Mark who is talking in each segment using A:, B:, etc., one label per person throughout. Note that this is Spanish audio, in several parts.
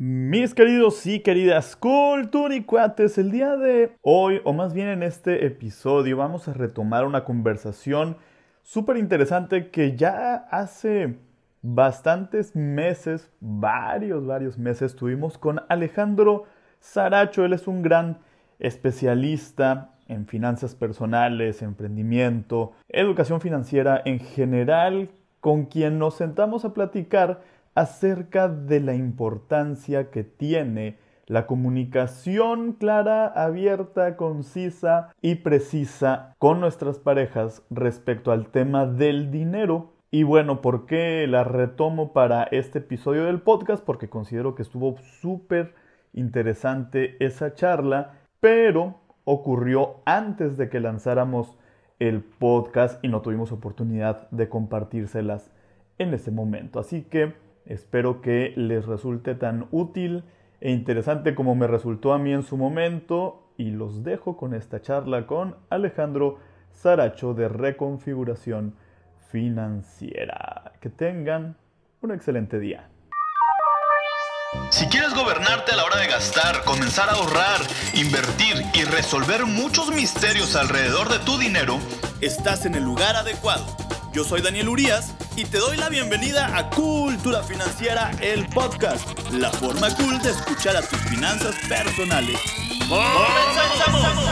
A: Mis queridos y queridas culturicuates, el día de hoy, o más bien en este episodio, vamos a retomar una conversación súper interesante que ya hace bastantes meses, varios meses, tuvimos con Alejandro Saracho. Él es un gran especialista en finanzas personales, emprendimiento, educación financiera en general, con quien nos sentamos a platicar acerca de la importancia que tiene la comunicación clara, abierta, concisa y precisa con nuestras parejas respecto al tema del dinero. Y bueno, ¿por qué la retomo para este episodio del podcast? Porque considero que estuvo súper interesante esa charla, pero ocurrió antes de que lanzáramos el podcast y no tuvimos oportunidad de compartírselas en ese momento. Así que espero que les resulte tan útil e interesante como me resultó a mí en su momento, y los dejo con esta charla con Alejandro Saracho de Reconfiguración Financiera. Que tengan un excelente día.
B: Si quieres gobernarte a la hora de gastar, comenzar a ahorrar, invertir y resolver muchos misterios alrededor de tu dinero, estás en el lugar adecuado. Yo soy Daniel Urías y te doy la bienvenida a Cultura Financiera, el podcast, la forma cool de escuchar a tus finanzas personales. ¡Comenzamos!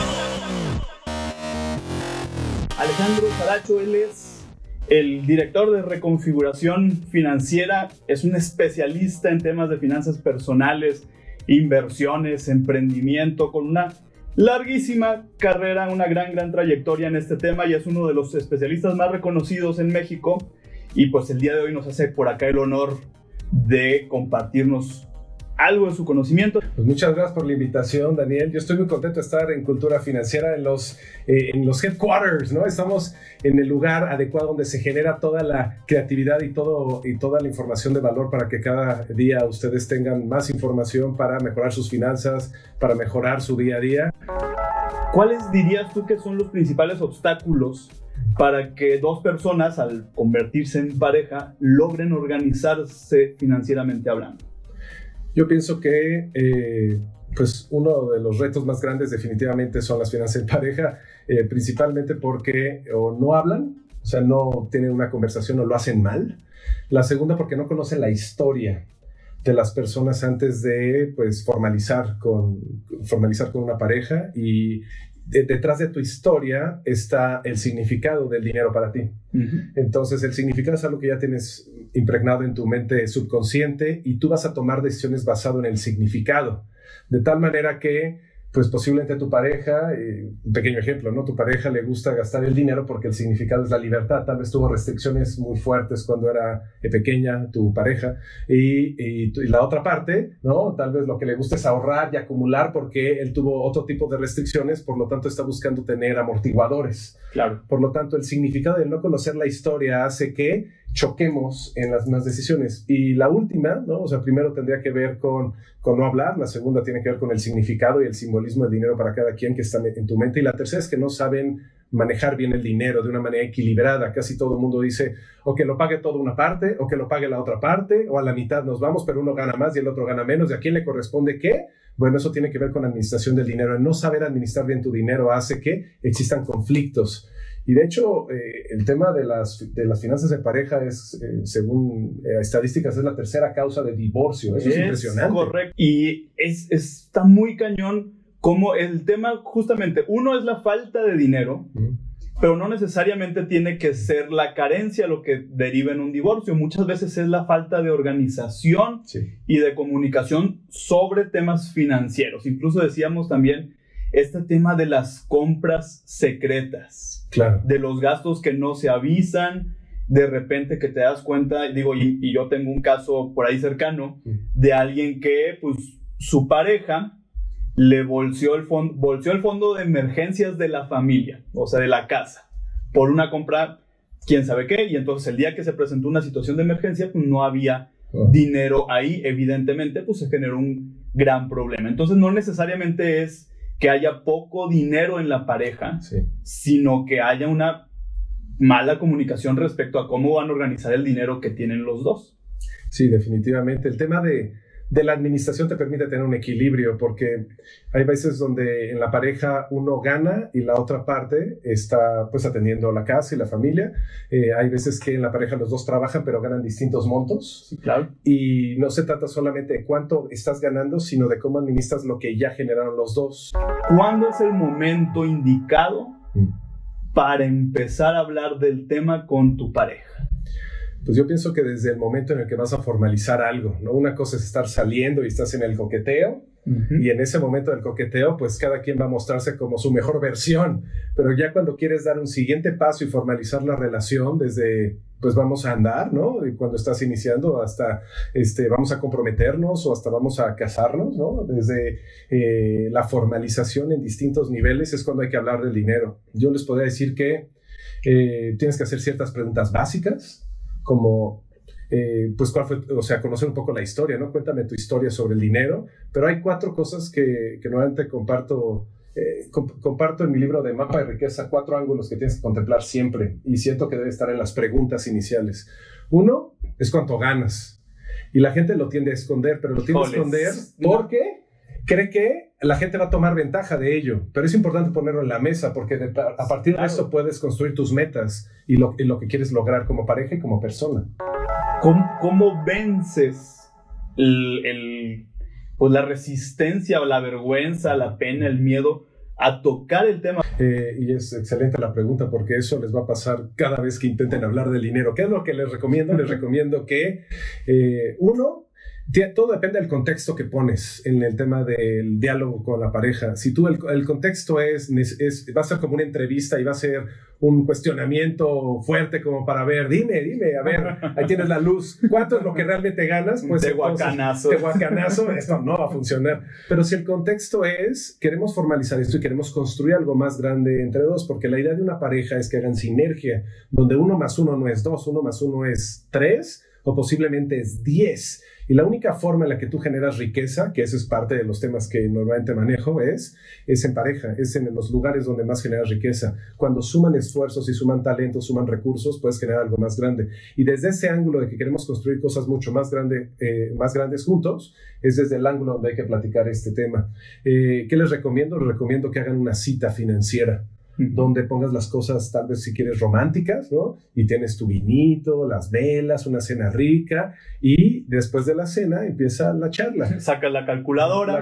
A: Alejandro Saracho, él es el director de Reconfiguración Financiera, es un especialista en temas de finanzas personales, inversiones, emprendimiento, con una larguísima carrera, una gran trayectoria en este tema, y es uno de los especialistas más reconocidos en México. Y pues el día de hoy nos hace por acá el honor de compartirnos algo de su conocimiento.
C: Pues muchas gracias por la invitación, Daniel. Yo estoy muy contento de estar en Cultura Financiera, en los headquarters, ¿no? Estamos en el lugar adecuado donde se genera toda la creatividad y toda la información de valor para que cada día ustedes tengan más información para mejorar sus finanzas, para mejorar su día a día.
A: ¿Cuáles dirías tú que son los principales obstáculos para que dos personas, al convertirse en pareja, logren organizarse financieramente hablando?
C: Yo pienso que pues uno de los retos más grandes definitivamente son las finanzas en pareja, principalmente porque o no hablan, o sea, no tienen una conversación o lo hacen mal. La segunda, porque no conocen la historia de las personas antes de pues formalizar con una pareja, y detrás de tu historia está el significado del dinero para ti. Uh-huh. Entonces el significado es algo que ya tienes impregnado en tu mente subconsciente, y tú vas a tomar decisiones basado en el significado, de tal manera que pues posiblemente tu pareja, un pequeño ejemplo, ¿no? Tu pareja le gusta gastar el dinero porque el significado es la libertad. Tal vez tuvo restricciones muy fuertes cuando era pequeña tu pareja, y la otra parte, ¿no? Tal vez lo que le gusta es ahorrar y acumular porque él tuvo otro tipo de restricciones, por lo tanto está buscando tener amortiguadores.
A: Claro.
C: Por lo tanto, el significado de no conocer la historia hace que choquemos en las más decisiones. Y la última, ¿no? O sea, primero tendría que ver con no hablar, la segunda tiene que ver con el significado y el simbolismo del dinero para cada quien que está en tu mente, y la tercera es que no saben manejar bien el dinero de una manera equilibrada. Casi todo el mundo dice o que lo pague toda una parte o que lo pague la otra parte, o a la mitad nos vamos, pero uno gana más y el otro gana menos, ¿y a quién le corresponde qué? Bueno, eso tiene que ver con la administración del dinero. El no saber administrar bien tu dinero hace que existan conflictos. Y de hecho, el tema de las finanzas de pareja es, según estadísticas, es la tercera causa de divorcio. Eso es impresionante.
A: Correcto. Y está muy cañón como el tema, justamente, uno es la falta de dinero, pero no necesariamente tiene que ser la carencia lo que deriva en un divorcio. Muchas veces es la falta de organización, sí, y de comunicación sobre temas financieros. Incluso decíamos también este tema de las compras secretas,
C: claro,
A: de los gastos que no se avisan, de repente que te das cuenta, digo, y yo tengo un caso por ahí cercano de alguien que pues su pareja le bolseó el fondo de emergencias de la familia, o sea, de la casa, por una compra, quién sabe qué, y entonces el día que se presentó una situación de emergencia, pues no había dinero ahí, evidentemente, pues se generó un gran problema. Entonces no necesariamente es que haya poco dinero en la pareja, sí, sino que haya una mala comunicación respecto a cómo van a organizar el dinero que tienen los dos.
C: Sí, definitivamente. El tema de de la administración te permite tener un equilibrio, porque hay veces donde en la pareja uno gana y la otra parte está pues atendiendo la casa y la familia. Hay veces que en la pareja los dos trabajan pero ganan distintos montos.
A: Sí, claro.
C: Y no se trata solamente de cuánto estás ganando, sino de cómo administras lo que ya generaron los dos.
A: ¿Cuándo es el momento indicado para empezar a hablar del tema con tu pareja?
C: Pues yo pienso que desde el momento en el que vas a formalizar algo, ¿no? Una cosa es estar saliendo y estás en el coqueteo, y en ese momento del coqueteo, pues cada quien va a mostrarse como su mejor versión, pero ya cuando quieres dar un siguiente paso y formalizar la relación, desde, pues vamos a andar, ¿no? Y cuando estás iniciando hasta, vamos a comprometernos o hasta vamos a casarnos, ¿no? Desde la formalización en distintos niveles es cuando hay que hablar del dinero. Yo les podría decir que tienes que hacer ciertas preguntas básicas, como, pues, ¿cuál fue? O sea, conocer un poco la historia, ¿no? Cuéntame tu historia sobre el dinero, pero hay 4 cosas que normalmente comparto en mi libro de Mapa de Riqueza, 4 ángulos que tienes que contemplar siempre, y siento que debe estar en las preguntas iniciales. 1 es cuánto ganas, y la gente lo tiende a esconder, pero lo tiende a esconder porque cree que la gente va a tomar ventaja de ello, pero es importante ponerlo en la mesa porque a partir de eso puedes construir tus metas y lo que quieres lograr como pareja y como persona.
A: ¿Cómo vences pues la resistencia o la vergüenza, la pena, el miedo a tocar el tema?
C: Y es excelente la pregunta porque eso les va a pasar cada vez que intenten hablar del dinero. ¿Qué es lo que les recomiendo? Les recomiendo que, todo depende del contexto que pones en el tema del diálogo con la pareja. Si tú el contexto va a ser como una entrevista y va a ser un cuestionamiento fuerte como para ver, dime, a ver, ahí tienes la luz, ¿cuánto es lo que realmente ganas? Pues
A: de guacanazo,
C: esto no va a funcionar. Pero si el contexto es, queremos formalizar esto y queremos construir algo más grande entre dos, porque la idea de una pareja es que hagan sinergia, donde 1 más 1 no es 2, 1 más 1 es 3, o posiblemente es 10. Y la única forma en la que tú generas riqueza, que eso es parte de los temas que normalmente manejo, es en pareja, es en los lugares donde más generas riqueza. Cuando suman esfuerzos y suman talentos, suman recursos, puedes generar algo más grande. Y desde ese ángulo de que queremos construir cosas mucho más grandes juntos, es desde el ángulo donde hay que platicar este tema. ¿Qué les recomiendo? Les recomiendo que hagan una cita financiera, donde pongas las cosas, tal vez si quieres románticas, ¿no? Y tienes tu vinito, las velas, una cena rica, y después de la cena empieza la charla.
A: Sacas la calculadora.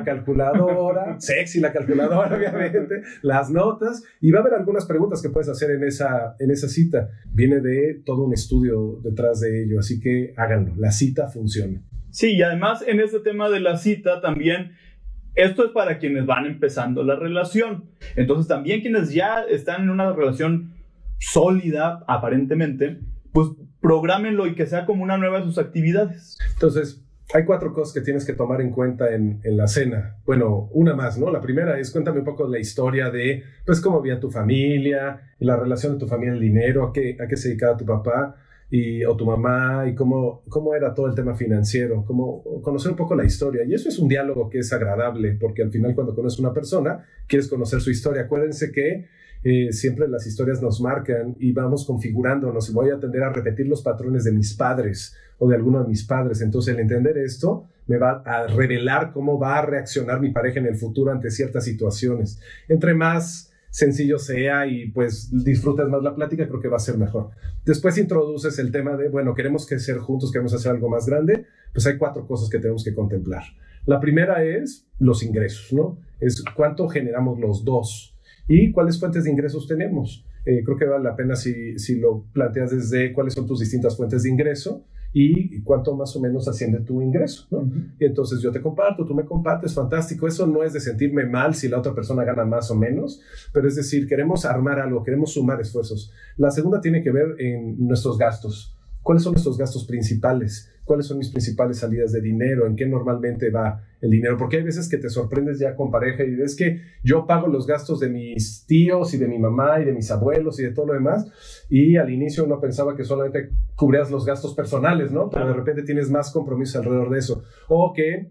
C: Sexy la calculadora, obviamente, las notas, y va a haber algunas preguntas que puedes hacer en esa cita. Viene de todo un estudio detrás de ello, así que háganlo, la cita funciona.
A: Sí, y además en este tema de la cita también, esto es para quienes van empezando la relación. Entonces también quienes ya están en una relación sólida, aparentemente, pues prográmenlo y que sea como una nueva de sus actividades.
C: Entonces, hay 4 cosas que tienes que tomar en cuenta en la cena. Bueno, una más, ¿no? La primera es, cuéntame un poco la historia de, pues, cómo vivía tu familia, la relación de tu familia, el dinero, a qué se dedicaba tu papá o tu mamá, y cómo era todo el tema financiero, conocer un poco la historia. Y eso es un diálogo que es agradable, porque al final cuando conoces a una persona, quieres conocer su historia. Acuérdense que siempre las historias nos marcan y vamos configurándonos, y voy a tender a repetir los patrones de mis padres o de alguno de mis padres. Entonces, el entender esto me va a revelar cómo va a reaccionar mi pareja en el futuro ante ciertas situaciones. Entre más sencillo sea y pues disfrutas más la plática, creo que va a ser mejor. Después introduces el tema de, bueno, queremos crecer juntos, queremos hacer algo más grande. Pues hay 4 cosas que tenemos que contemplar. La primera es los ingresos, ¿no? Es cuánto generamos los dos y cuáles fuentes de ingresos tenemos. Creo que vale la pena si lo planteas desde cuáles son tus distintas fuentes de ingreso y cuánto más o menos asciende tu ingreso, ¿no? Y entonces yo te comparto, tú me compartes, fantástico. Eso no es de sentirme mal si la otra persona gana más o menos, pero es decir, queremos armar algo, queremos sumar esfuerzos. La segunda tiene que ver en nuestros gastos. ¿Cuáles son nuestros gastos principales? ¿Cuáles son mis principales salidas de dinero? ¿En qué normalmente va el dinero? Porque hay veces que te sorprendes ya con pareja y es que yo pago los gastos de mis tíos y de mi mamá y de mis abuelos y de todo lo demás, y al inicio uno pensaba que solamente cubrías los gastos personales, ¿no? Pero de repente tienes más compromisos alrededor de eso. O que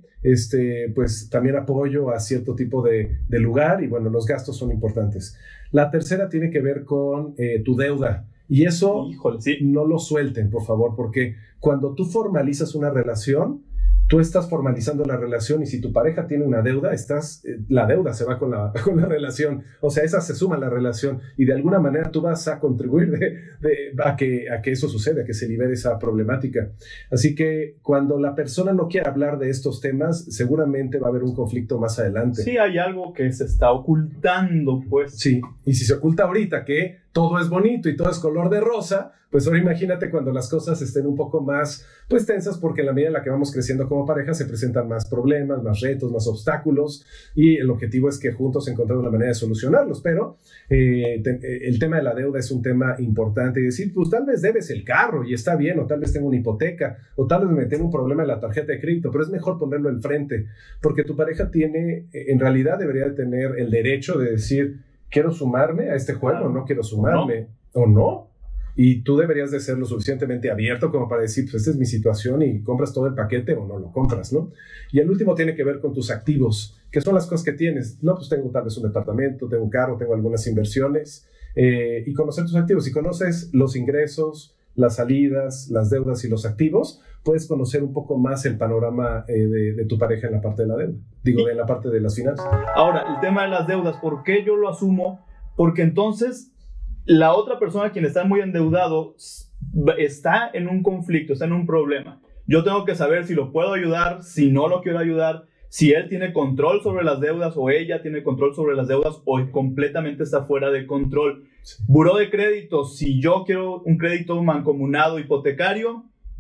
C: pues también apoyo a cierto tipo de lugar, y bueno, los gastos son importantes. La tercera tiene que ver con tu deuda. Y eso,
A: híjole, sí,
C: no lo suelten, por favor, porque cuando tú formalizas una relación, tú estás formalizando la relación y si tu pareja tiene una deuda, la deuda se va con la relación. O sea, esa se suma a la relación y de alguna manera tú vas a contribuir a que eso suceda, a que se libere esa problemática. Así que cuando la persona no quiere hablar de estos temas, seguramente va a haber un conflicto más adelante.
A: Sí, hay algo que se está ocultando, pues.
C: Sí, y si se oculta ahorita que todo es bonito y todo es color de rosa, pues ahora imagínate cuando las cosas estén un poco más pues tensas, porque en la medida en la que vamos creciendo como pareja se presentan más problemas, más retos, más obstáculos y el objetivo es que juntos encontremos la manera de solucionarlos, pero el tema de la deuda es un tema importante y decir, pues tal vez debes el carro y está bien, o tal vez tengo una hipoteca, o tal vez me tengo un problema en la tarjeta de crédito, pero es mejor ponerlo enfrente, porque tu pareja en realidad debería de tener el derecho de decir, quiero sumarme a este juego, no quiero sumarme, o no. Y tú deberías de ser lo suficientemente abierto como para decir, pues esta es mi situación y compras todo el paquete o no lo compras, ¿no? Y el último tiene que ver con tus activos, que son las cosas que tienes. No, pues tengo tal vez un departamento, tengo un carro, tengo algunas inversiones, y conocer tus activos. Si conoces los ingresos, las salidas, las deudas y los activos, puedes conocer un poco más el panorama de tu pareja en la parte de la deuda, en la parte de las finanzas.
A: Ahora, el tema de las deudas, ¿por qué yo lo asumo? Porque entonces la otra persona, quien está muy endeudado, está en un conflicto, está en un problema. Yo tengo que saber si lo puedo ayudar, si no lo quiero ayudar, si él tiene control sobre las deudas o ella tiene control sobre las deudas o completamente está fuera de control.
C: Sí.
A: Buró de crédito, si yo quiero un crédito mancomunado hipotecario,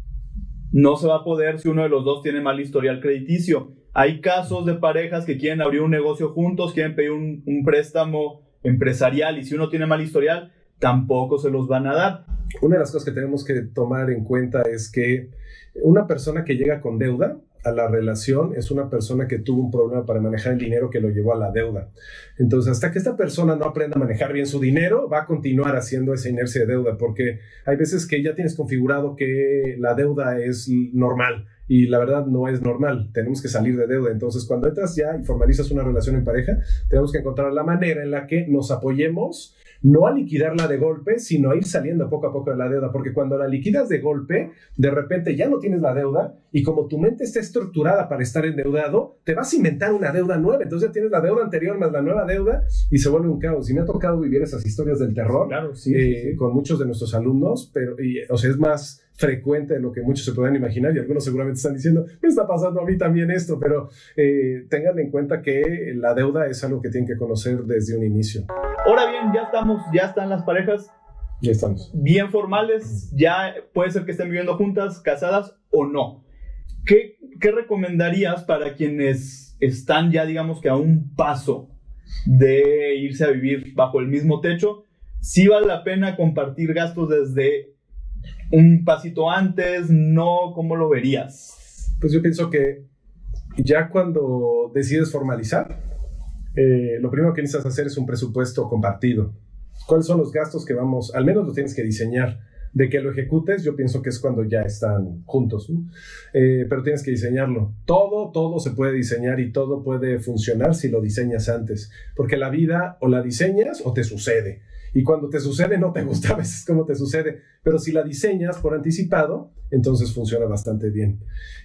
A: no se va a poder si uno de los dos tiene mal historial crediticio. Hay casos de parejas que quieren abrir un negocio juntos, quieren pedir un préstamo empresarial y si uno tiene mal historial, tampoco se los van a dar.
C: Una de las cosas que tenemos que tomar en cuenta es que una persona que llega con deuda a la relación es una persona que tuvo un problema para manejar el dinero que lo llevó a la deuda. Entonces, hasta que esta persona no aprenda a manejar bien su dinero, va a continuar haciendo esa inercia de deuda, porque hay veces que ya tienes configurado que la deuda es normal y la verdad no es normal. Tenemos que salir de deuda. Entonces, cuando entras ya y formalizas una relación en pareja, tenemos que encontrar la manera en la que nos apoyemos, no a liquidarla de golpe, sino a ir saliendo poco a poco de la deuda, porque cuando la liquidas de golpe, de repente ya no tienes la deuda y como tu mente está estructurada para estar endeudado, te vas a inventar una deuda nueva, entonces ya tienes la deuda anterior más la nueva deuda y se vuelve un caos. Y me ha tocado vivir esas historias del terror,
A: claro, sí.
C: Con muchos de nuestros alumnos, o sea, es más frecuente de lo que muchos se pueden imaginar y algunos seguramente están diciendo, me está pasando a mí también esto, pero tengan en cuenta que la deuda es algo que tienen que conocer desde un inicio.
A: Ahora bien, ya están las parejas
C: Ya estamos.
A: bien formales, ya puede ser que estén viviendo juntas, casadas o no. ¿Qué recomendarías para quienes están ya, digamos que a un paso de irse a vivir bajo el mismo techo? ¿Sí vale la pena compartir gastos desde un pasito antes? ¿No? ¿Cómo lo verías?
C: Pues yo pienso que ya cuando decides formalizar, lo primero que necesitas hacer es un presupuesto compartido. ¿Cuáles son los gastos que al menos lo tienes que diseñar? De que lo ejecutes, yo pienso que es cuando ya están juntos, ¿no? Pero tienes que diseñarlo. Todo se puede diseñar y todo puede funcionar si lo diseñas antes. Porque la vida o la diseñas o te sucede. Y cuando te sucede no te gusta a veces cómo te sucede, pero si la diseñas por anticipado, entonces funciona bastante bien.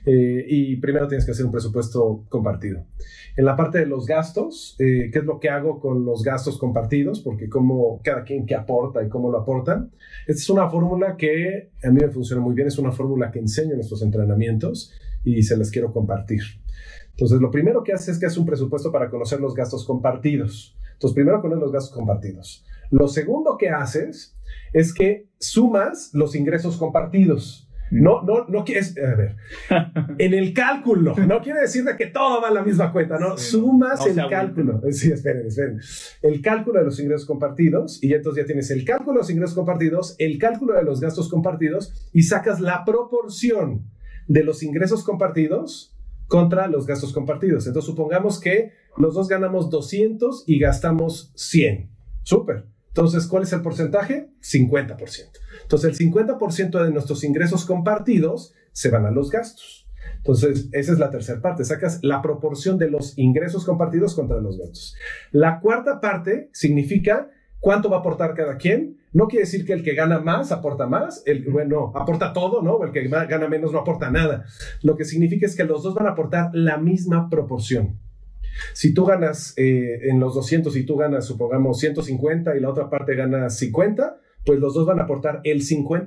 C: Y primero tienes que hacer un presupuesto compartido. En la parte de los gastos, ¿qué es lo que hago con los gastos compartidos? Porque cómo cada quien qué aporta y cómo lo aportan. Esta es una fórmula que a mí me funciona muy bien, es una fórmula que enseño en estos entrenamientos y se las quiero compartir. Entonces, lo primero que haces es que haces un presupuesto para conocer los gastos compartidos. Entonces, primero conoces los gastos compartidos. Lo segundo que haces es que sumas los ingresos compartidos. No quieres, a ver, en el cálculo, no quiere decir de que todo va a la misma cuenta, ¿no? Sí, sumas el cálculo. Sí, esperen. El cálculo de los ingresos compartidos y entonces ya tienes el cálculo de los ingresos compartidos, el cálculo de los gastos compartidos y sacas la proporción de los ingresos compartidos contra los gastos compartidos. Entonces, supongamos que los dos ganamos 200 y gastamos 100. ¡Súper! Entonces, ¿cuál es el porcentaje? 50%. Entonces, el 50% de nuestros ingresos compartidos se van a los gastos. Entonces, esa es la tercera parte. Sacas la proporción de los ingresos compartidos contra los gastos. La cuarta parte significa cuánto va a aportar cada quien No quiere decir que el que gana más aporta más, aporta todo, ¿no? O el que gana menos no aporta nada. Lo que significa es que los dos van a aportar la misma proporción. Si tú ganas en los 200 y tú ganas, supongamos, 150 y la otra parte gana 50, pues los dos van a aportar el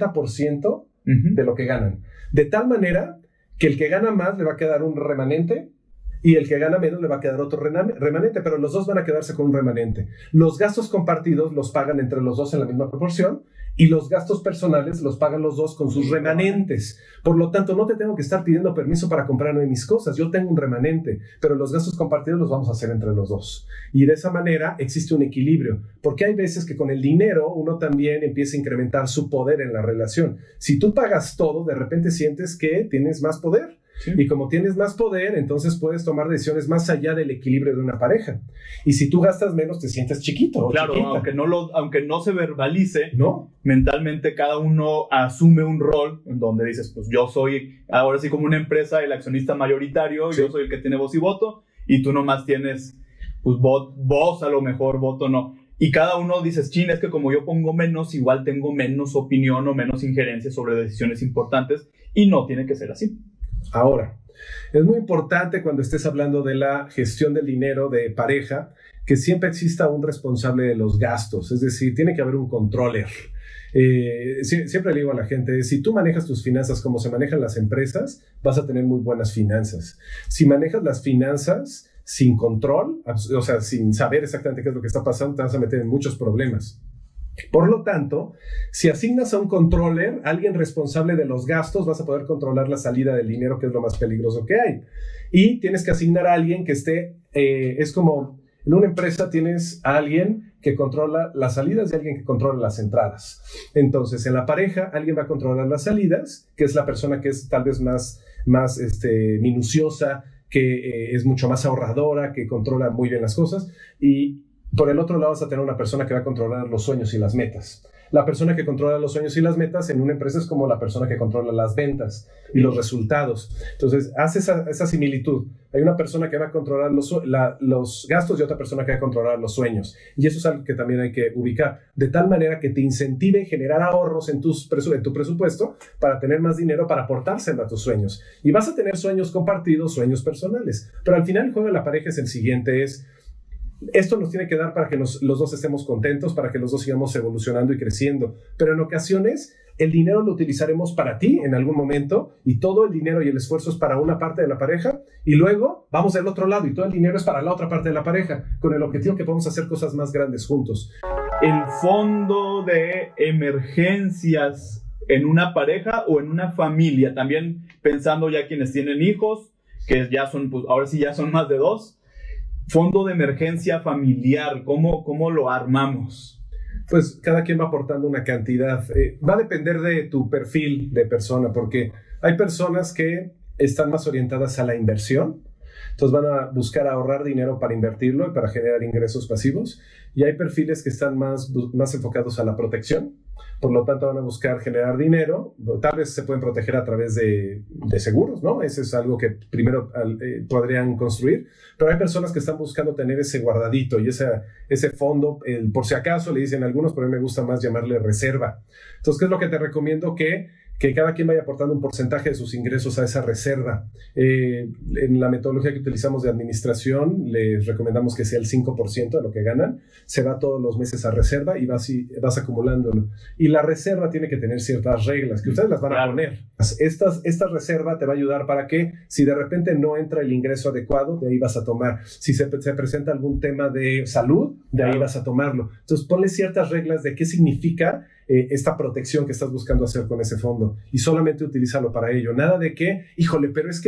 C: 50% de lo que ganan. De tal manera que el que gana más le va a quedar un remanente y el que gana menos le va a quedar otro remanente, pero los dos van a quedarse con un remanente. Los gastos compartidos los pagan entre los dos en la misma proporción y los gastos personales los pagan los dos con sus remanentes. Por lo tanto, no te tengo que estar pidiendo permiso para comprarme mis cosas. Yo tengo un remanente, pero los gastos compartidos los vamos a hacer entre los dos. Y de esa manera existe un equilibrio, porque hay veces que con el dinero uno también empieza a incrementar su poder en la relación. Si tú pagas todo, de repente sientes que tienes más poder. Sí. Y como tienes más poder, entonces puedes tomar decisiones más allá del equilibrio de una pareja. Y si tú gastas menos, te sientes chiquito.
A: Claro,
C: chiquita.
A: aunque no se verbalice,
C: ¿no?
A: Mentalmente cada uno asume un rol en donde dices, pues yo soy ahora sí como una empresa el accionista mayoritario, sí. Yo soy el que tiene voz y voto, y tú nomás tienes pues voz a lo mejor, voto no. Y cada uno dices, chin, es que como yo pongo menos, igual tengo menos opinión o menos injerencia sobre decisiones importantes, y no tiene que ser así.
C: Ahora, es muy importante cuando estés hablando de la gestión del dinero de pareja que siempre exista un responsable de los gastos, es decir, tiene que haber un controller. Siempre le digo a la gente, si tú manejas tus finanzas como se manejan las empresas, vas a tener muy buenas finanzas. Si manejas las finanzas sin control, o sea, sin saber exactamente qué es lo que está pasando, te vas a meter en muchos problemas. Por lo tanto, si asignas a un controller, alguien responsable de los gastos, vas a poder controlar la salida del dinero, que es lo más peligroso que hay. Y tienes que asignar a alguien que esté, es como en una empresa tienes a alguien que controla las salidas y alguien que controla las entradas. Entonces, en la pareja, alguien va a controlar las salidas, que es la persona que es tal vez más minuciosa, que es mucho más ahorradora, que controla muy bien las cosas, y por el otro lado vas a tener una persona que va a controlar los sueños y las metas. La persona que controla los sueños y las metas en una empresa es como la persona que controla las ventas y los resultados. Entonces, haz esa similitud. Hay una persona que va a controlar los gastos y otra persona que va a controlar los sueños. Y eso es algo que también hay que ubicar, de tal manera que te incentive a generar ahorros en tu presupuesto para tener más dinero para aportárselo a tus sueños. Y vas a tener sueños compartidos, sueños personales. Pero al final el juego de la pareja es el siguiente, esto nos tiene que dar para que los dos estemos contentos, para que los dos sigamos evolucionando y creciendo. Pero en ocasiones, el dinero lo utilizaremos para ti en algún momento y todo el dinero y el esfuerzo es para una parte de la pareja y luego vamos del otro lado y todo el dinero es para la otra parte de la pareja con el objetivo que podamos hacer cosas más grandes juntos.
A: El fondo de emergencias en una pareja o en una familia, también pensando ya quienes tienen hijos, que ya son, pues ahora sí ya son más de 2. Fondo de emergencia familiar, ¿cómo lo armamos?
C: Pues cada quien va aportando una cantidad. Va a depender de tu perfil de persona, porque hay personas que están más orientadas a la inversión, entonces van a buscar ahorrar dinero para invertirlo y para generar ingresos pasivos, y hay perfiles que están más enfocados a la protección. Por lo tanto, van a buscar generar dinero. Tal vez se pueden proteger a través de seguros, ¿no? Eso es algo que primero podrían construir. Pero hay personas que están buscando tener ese guardadito y ese fondo, por si acaso, le dicen algunos, pero a mí me gusta más llamarle reserva. Entonces, ¿qué es lo que te recomiendo? Que cada quien vaya aportando un porcentaje de sus ingresos a esa reserva. En la metodología que utilizamos de administración, les recomendamos que sea el 5% de lo que ganan. Se va todos los meses a reserva y vas acumulándolo. Y la reserva tiene que tener ciertas reglas que ustedes las van a poner. Esta reserva te va a ayudar para que si de repente no entra el ingreso adecuado, de ahí vas a tomar. Si se presenta algún tema de salud, de ahí vas a tomarlo. Entonces ponle ciertas reglas de qué significa esta protección que estás buscando hacer con ese fondo y solamente utilízalo para ello. Nada de que, híjole, pero es que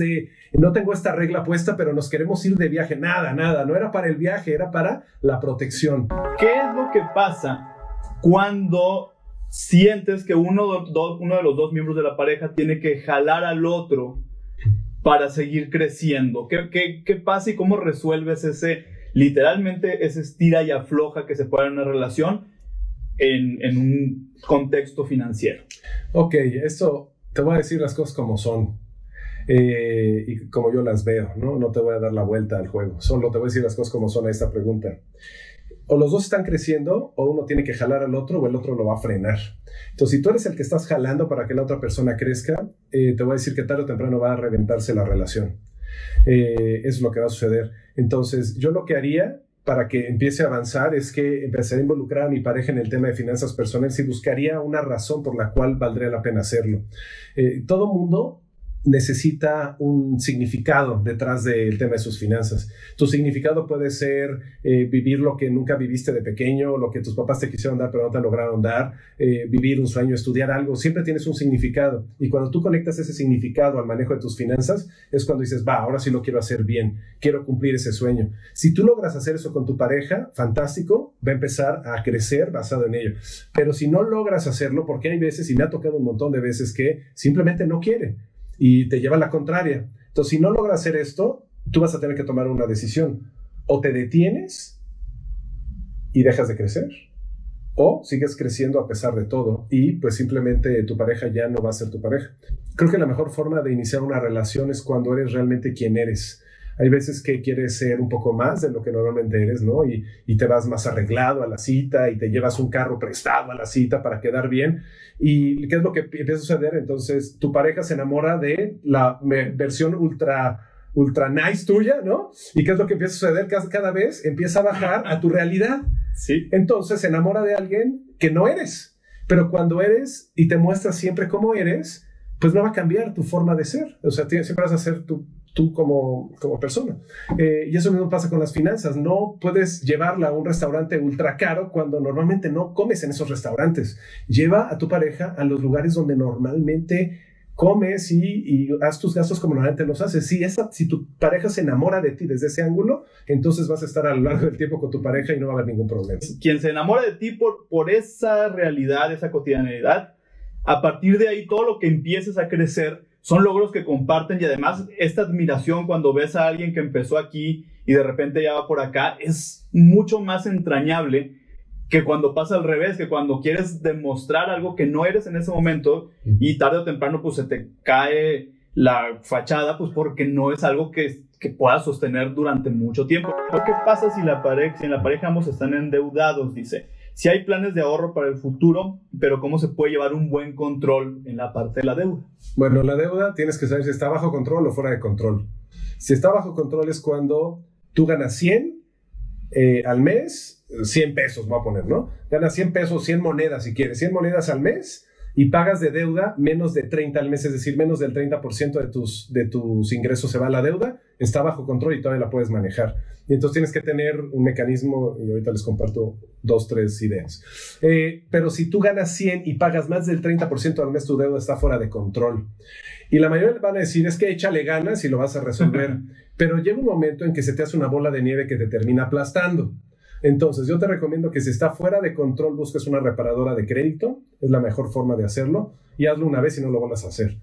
C: no tengo esta regla puesta, pero nos queremos ir de viaje. Nada, no era para el viaje, era para la protección.
A: ¿Qué es lo que pasa cuando sientes que uno de los dos miembros de la pareja tiene que jalar al otro para seguir creciendo? ¿Qué pasa y cómo resuelves literalmente ese estira y afloja que se puede en una relación en un contexto financiero?
C: Ok, esto te voy a decir las cosas como son. y como yo las veo, ¿no? No te voy a dar la vuelta al juego, solo te voy a decir las cosas como son a esta pregunta. O los dos están creciendo, o uno tiene que jalar al otro, o el otro lo va a frenar. Entonces, si tú eres el que estás jalando para que la otra persona crezca, te voy a decir que tarde o temprano va a reventarse la relación. Eso es lo que va a suceder. Entonces, yo lo que haría para que empiece a avanzar es que empezaría a involucrar a mi pareja en el tema de finanzas personales y buscaría una razón por la cual valdría la pena hacerlo. Todo mundo necesita un significado detrás del tema de sus finanzas. Tu significado puede ser vivir lo que nunca viviste de pequeño, lo que tus papás te quisieron dar pero no te lograron dar, vivir un sueño, estudiar algo. Siempre tienes un significado, y cuando tú conectas ese significado al manejo de tus finanzas es cuando dices, ahora sí lo quiero hacer bien, quiero cumplir ese sueño. Si tú logras hacer eso con tu pareja, fantástico, va a empezar a crecer basado en ello. Pero si no logras hacerlo, porque hay veces, y me ha tocado un montón de veces, que simplemente no quiere y te lleva a la contraria. Entonces, si no logras hacer esto, tú vas a tener que tomar una decisión. O te detienes y dejas de crecer, o sigues creciendo a pesar de todo y pues simplemente tu pareja ya no va a ser tu pareja. Creo que la mejor forma de iniciar una relación es cuando eres realmente quien eres. Hay veces que quieres ser un poco más de lo que normalmente eres, ¿no? Y te vas más arreglado a la cita y te llevas un carro prestado a la cita para quedar bien. ¿Y qué es lo que empieza a suceder? Entonces, tu pareja se enamora de la versión ultra nice tuya, ¿no? ¿Y qué es lo que empieza a suceder? Cada vez empieza a bajar a tu realidad.
A: Sí.
C: Entonces, se enamora de alguien que no eres. Pero cuando eres y te muestras siempre cómo eres, pues no va a cambiar tu forma de ser. O sea, siempre vas a ser tú como persona. Y eso mismo pasa con las finanzas. No puedes llevarla a un restaurante ultra caro cuando normalmente no comes en esos restaurantes. Lleva a tu pareja a los lugares donde normalmente comes y haz tus gastos como normalmente los haces. Si tu pareja se enamora de ti desde ese ángulo, entonces vas a estar a lo largo del tiempo con tu pareja y no va a haber ningún problema.
A: Quien se enamora de ti por esa realidad, esa cotidianidad, a partir de ahí todo lo que empieces a crecer son logros que comparten, y además esta admiración cuando ves a alguien que empezó aquí y de repente ya va por acá es mucho más entrañable que cuando pasa al revés, que cuando quieres demostrar algo que no eres en ese momento y tarde o temprano pues se te cae la fachada, pues porque no es algo que puedas sostener durante mucho tiempo. ¿Qué pasa si en la pareja ambos están endeudados? Dice, si hay planes de ahorro para el futuro, pero ¿cómo se puede llevar un buen control en la parte de la deuda?
C: Bueno, la deuda tienes que saber si está bajo control o fuera de control. Si está bajo control es cuando tú ganas 100 al mes, 100 pesos, voy a poner, ¿no? Ganas 100 pesos, 100 monedas si quieres, 100 monedas al mes y pagas de deuda menos de 30 al mes, es decir, menos del 30% de tus ingresos se va a la deuda, está bajo control y todavía la puedes manejar. Y entonces tienes que tener un mecanismo, y ahorita les comparto 2-3 ideas. Pero si tú ganas 100 y pagas más del 30% al mes, tu deuda está fuera de control. Y la mayoría van a decir, es que échale ganas y lo vas a resolver. Pero llega un momento en que se te hace una bola de nieve que te termina aplastando. Entonces, yo te recomiendo que si está fuera de control, busques una reparadora de crédito. Es la mejor forma de hacerlo. Y hazlo una vez y no lo vuelvas a hacer.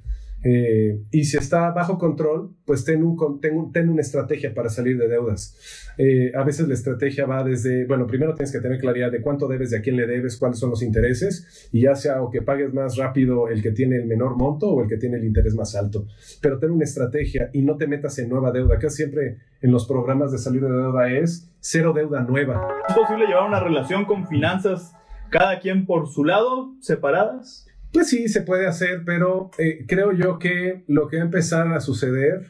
C: Y si está bajo control, pues ten una estrategia para salir de deudas. A veces la estrategia va desde, bueno, primero tienes que tener claridad de cuánto debes, de a quién le debes, cuáles son los intereses, y ya sea o que pagues más rápido el que tiene el menor monto o el que tiene el interés más alto. Pero ten una estrategia y no te metas en nueva deuda. Acá siempre en los programas de salir de deuda es cero deuda nueva.
A: ¿Es posible llevar una relación con finanzas cada quien por su lado, separadas?
C: Pues sí, se puede hacer, pero creo yo que lo que va a empezar a suceder,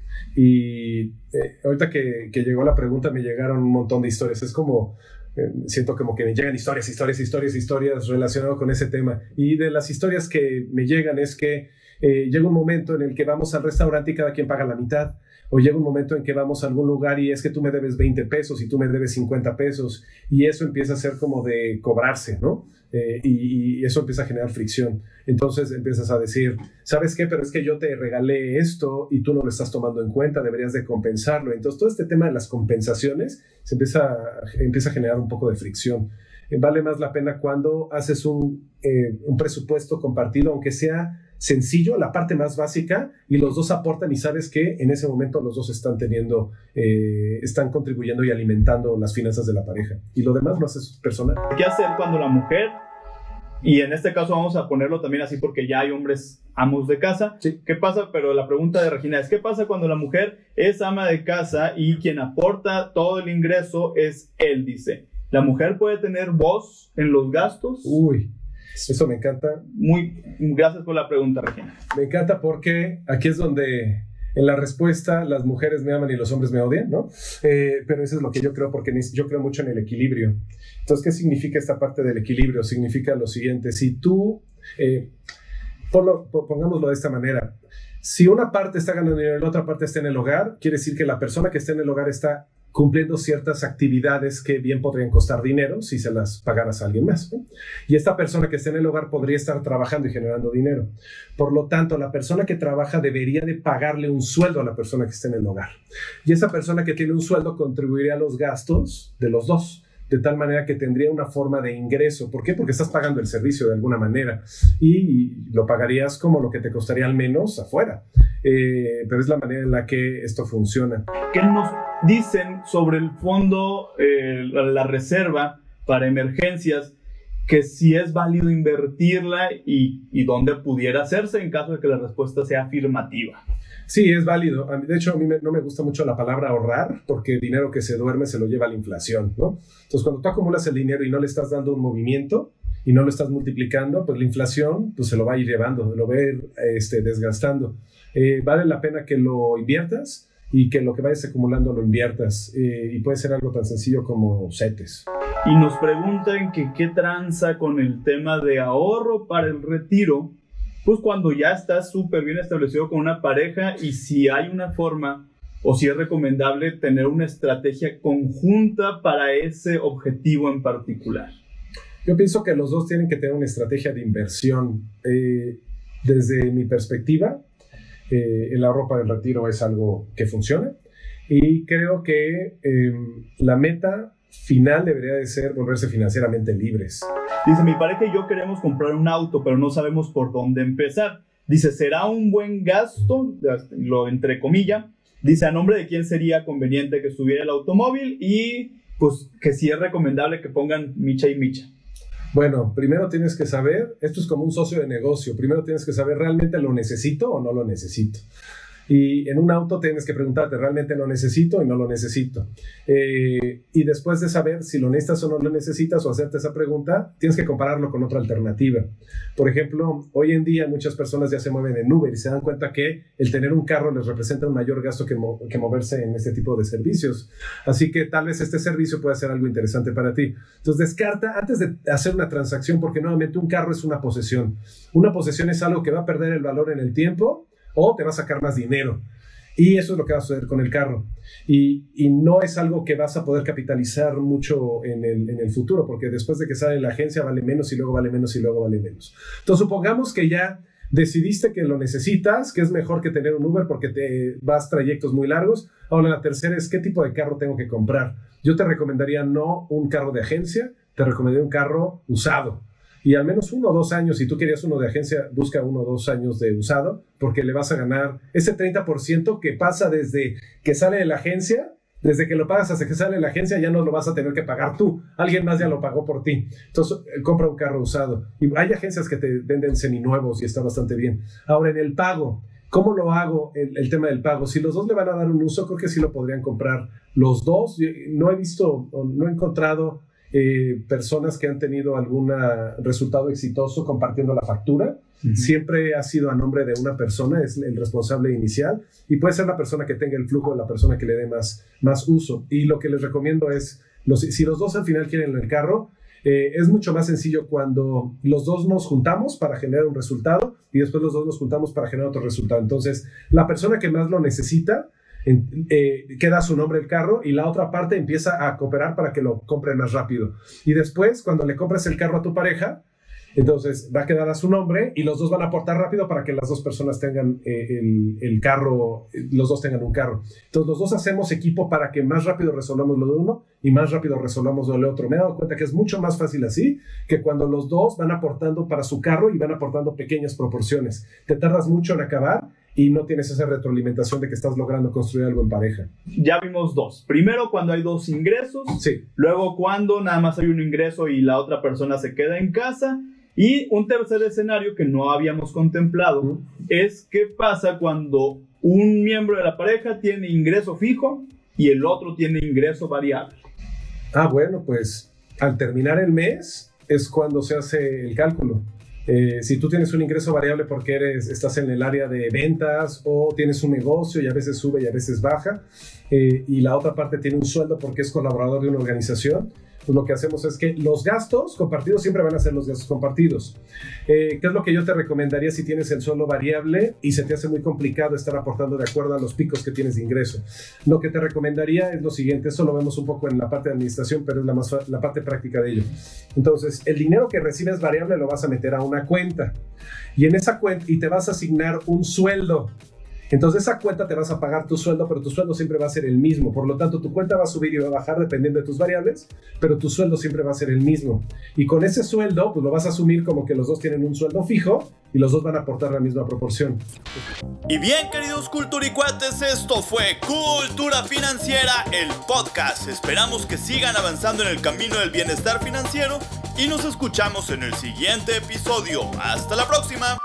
C: y ahorita que llegó la pregunta me llegaron un montón de historias, es como, siento como que me llegan historias relacionadas con ese tema, y de las historias que me llegan es que llega un momento en el que vamos al restaurante y cada quien paga la mitad, o llega un momento en que vamos a algún lugar y es que tú me debes 20 pesos y tú me debes 50 pesos, y eso empieza a ser como de cobrarse, ¿no? Y eso empieza a generar fricción. Entonces empiezas a decir, ¿sabes qué? Pero es que yo te regalé esto y tú no lo estás tomando en cuenta, deberías de compensarlo. Entonces todo este tema de las compensaciones se empieza a generar un poco de fricción. Vale más la pena cuando haces un presupuesto compartido, aunque sea sencillo, la parte más básica, y los dos aportan y sabes que en ese momento los dos están contribuyendo y alimentando las finanzas de la pareja, y lo demás lo haces personal.
A: ¿Qué hacer cuando la mujer Y en este caso vamos a ponerlo también así porque ya hay hombres amos de casa.
C: Sí.
A: ¿Qué pasa? Pero la pregunta de Regina es, ¿qué pasa cuando la mujer es ama de casa y quien aporta todo el ingreso es él, dice? ¿La mujer puede tener voz en los gastos?
C: Uy, eso me encanta.
A: Gracias por la pregunta, Regina.
C: Me encanta porque aquí es donde en la respuesta las mujeres me aman y los hombres me odian, ¿no? Pero eso es lo que yo creo, porque yo creo mucho en el equilibrio. Entonces, ¿qué significa esta parte del equilibrio? Significa lo siguiente: si tú, pongámoslo de esta manera, si una parte está ganando dinero y la otra parte está en el hogar, quiere decir que la persona que está en el hogar está cumpliendo ciertas actividades que bien podrían costar dinero si se las pagaras a alguien más, ¿no? Y esta persona que está en el hogar podría estar trabajando y generando dinero. Por lo tanto, la persona que trabaja debería de pagarle un sueldo a la persona que está en el hogar. Y esa persona que tiene un sueldo contribuiría a los gastos de los dos, de tal manera que tendría una forma de ingreso. ¿Por qué? Porque estás pagando el servicio de alguna manera y lo pagarías como lo que te costaría al menos afuera. Pero es la manera en la que esto funciona.
A: ¿Qué nos dicen sobre el fondo, la reserva para emergencias, que si es válido invertirla y dónde pudiera hacerse en caso de que la respuesta sea afirmativa?
C: Sí, es válido. De hecho, a mí no me gusta mucho la palabra ahorrar, porque dinero que se duerme se lo lleva la inflación, ¿no? Entonces, cuando tú acumulas el dinero y no le estás dando un movimiento y no lo estás multiplicando, pues la inflación pues, se lo va a ir llevando, lo va a ir desgastando. Vale la pena que lo inviertas y que lo que vayas acumulando lo inviertas. Y puede ser algo tan sencillo como CETES.
A: Y nos preguntan que qué tranza con el tema de ahorro para el retiro, pues cuando ya estás súper bien establecido con una pareja, y si hay una forma o si es recomendable tener una estrategia conjunta para ese objetivo en particular.
C: Yo pienso que los dos tienen que tener una estrategia de inversión. Desde mi perspectiva, el ahorro para el retiro es algo que funciona, y creo que la meta final debería de ser volverse financieramente libres.
A: Dice, mi pareja y yo queremos comprar un auto, pero no sabemos por dónde empezar. Dice, ¿será un buen gasto? Lo entre comillas. Dice, ¿a nombre de quién sería conveniente que estuviera el automóvil? Y pues que si es recomendable que pongan micha y micha.
C: Bueno, primero tienes que saber, esto es como un socio de negocio, primero tienes que saber, ¿realmente lo necesito o no lo necesito? Y en un auto tienes que preguntarte, ¿realmente lo necesito y no lo necesito? Y después de saber si lo necesitas o no lo necesitas, o hacerte esa pregunta, tienes que compararlo con otra alternativa. Por ejemplo, hoy en día muchas personas ya se mueven en Uber y se dan cuenta que el tener un carro les representa un mayor gasto que moverse en este tipo de servicios. Así que tal vez este servicio pueda ser algo interesante para ti. Entonces descarta antes de hacer una transacción, porque nuevamente un carro es una posesión. Una posesión es algo que va a perder el valor en el tiempo, o te va a sacar más dinero. Y eso es lo que va a suceder con el carro. Y no es algo que vas a poder capitalizar mucho en el futuro, porque después de que sale la agencia vale menos y luego vale menos y luego vale menos. Entonces supongamos que ya decidiste que lo necesitas, que es mejor que tener un Uber porque te vas trayectos muy largos. Ahora la tercera es, ¿qué tipo de carro tengo que comprar? Yo te recomendaría no un carro de agencia, te recomendaría un carro usado. Y al menos 1 o 2 años, si tú querías uno de agencia, busca 1 o 2 años de usado, porque le vas a ganar ese 30% que pasa desde que sale de la agencia, desde que lo pagas hasta que sale de la agencia, ya no lo vas a tener que pagar tú. Alguien más ya lo pagó por ti. Entonces, compra un carro usado. Y hay agencias que te venden seminuevos y está bastante bien. Ahora, en el pago, ¿cómo lo hago? El tema del pago. Si los dos le van a dar un uso, creo que sí lo podrían comprar los dos. No he encontrado personas que han tenido algún resultado exitoso compartiendo la factura. Uh-huh. Siempre ha sido a nombre de una persona, es el responsable inicial, y puede ser la persona que tenga el flujo de la persona que le dé más uso. Y lo que les recomiendo es, si los dos al final quieren el carro, es mucho más sencillo cuando los dos nos juntamos para generar un resultado y después los dos nos juntamos para generar otro resultado. Entonces, la persona que más lo necesita queda a su nombre el carro, y la otra parte empieza a cooperar para que lo compren más rápido. Y después, cuando le compres el carro a tu pareja, entonces va a quedar a su nombre y los dos van a aportar rápido para que las dos personas tengan el carro, los dos tengan un carro. Entonces los dos hacemos equipo para que más rápido resolvamos lo de uno y más rápido resolvamos lo del otro. Me he dado cuenta que es mucho más fácil así que cuando los dos van aportando para su carro y van aportando pequeñas proporciones. Te tardas mucho en acabar y no tienes esa retroalimentación de que estás logrando construir algo en pareja.
A: Ya vimos 2. Primero, cuando hay 2 ingresos.
C: Sí.
A: Luego, cuando nada más hay un ingreso y la otra persona se queda en casa. Y un tercer escenario que no habíamos contemplado es qué pasa cuando un miembro de la pareja tiene ingreso fijo y el otro tiene ingreso variable.
C: Bueno, pues al terminar el mes es cuando se hace el cálculo. Si tú tienes un ingreso variable porque estás en el área de ventas o tienes un negocio y a veces sube y a veces baja, y la otra parte tiene un sueldo porque es colaborador de una organización, pues lo que hacemos es que los gastos compartidos siempre van a ser los gastos compartidos. ¿Qué es lo que yo te recomendaría si tienes el sueldo variable y se te hace muy complicado estar aportando de acuerdo a los picos que tienes de ingreso? Lo que te recomendaría es lo siguiente, eso lo vemos un poco en la parte de administración, pero es la parte práctica de ello. Entonces, el dinero que recibes variable lo vas a meter a una cuenta y en esa cuenta y te vas a asignar un sueldo. Entonces esa cuenta te vas a pagar tu sueldo, pero tu sueldo siempre va a ser el mismo. Por lo tanto, tu cuenta va a subir y va a bajar dependiendo de tus variables, pero tu sueldo siempre va a ser el mismo. Y con ese sueldo, pues lo vas a asumir como que los dos tienen un sueldo fijo y los dos van a aportar la misma proporción.
B: Y bien, queridos culturicuates, esto fue Cultura Financiera, el podcast. Esperamos que sigan avanzando en el camino del bienestar financiero y nos escuchamos en el siguiente episodio. ¡Hasta la próxima!